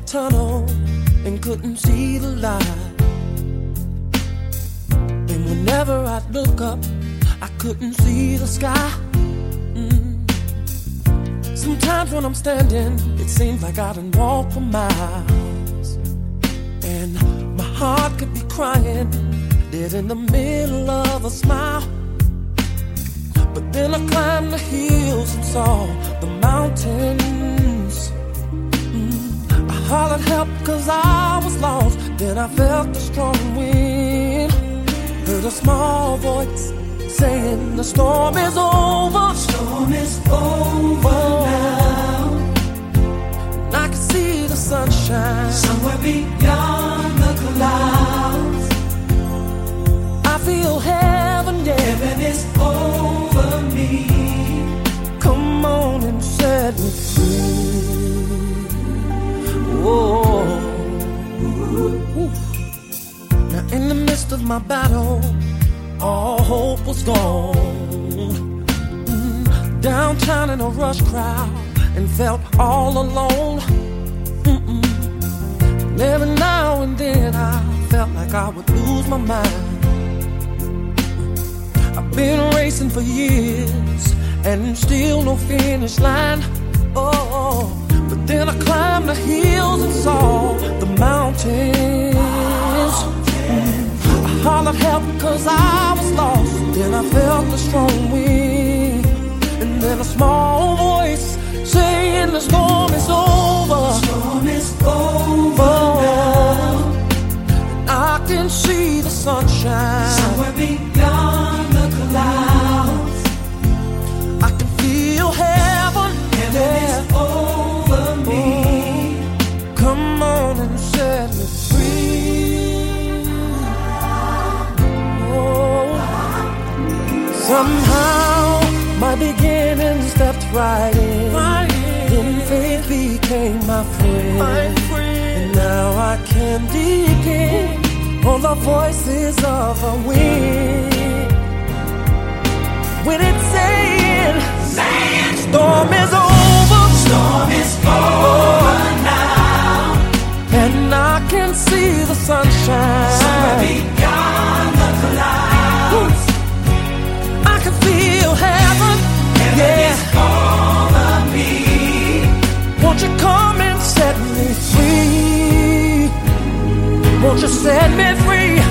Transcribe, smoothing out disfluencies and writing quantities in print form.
tunnel and couldn't see the light. And whenever I'd look up, I couldn't see the sky. Sometimes when I'm standing, it seems like I done walked for miles. And my heart could be crying, dead in the middle of a smile. But then I climbed the hills and saw the mountains. I hollered help cause I was lost. Then I felt a strong wind. Heard a small voice saying the storm is over. The storm is over now. And I can see the sunshine somewhere beyond the clouds. I feel heaven, yeah. Heaven is over me. Come on and set me free. Whoa. Now in the midst of my battle, all hope was gone. Downtown in a rush crowd and felt all alone. And every now and then I felt like I would lose my mind. I've been racing for years and still no finish line. Oh, but then I climbed the hills and saw the mountains. I hollered help cause I was lost. Then I felt a strong wind. And then a small voice saying the storm is over. The storm is over now. And I can see the sunshine somewhere beyond the clouds. I can feel heaven. Heaven is over me. Come on and set me free. Oh. Somehow my beginning stepped right in. Then faith became my friend. And now I can depend on the voices of the wind. When it's saying storm is over. Storm is over now. And I can see the sunshine somewhere beyond the clouds. I can feel heaven. Heaven is over me. Won't you come and set me free? Won't you set me free?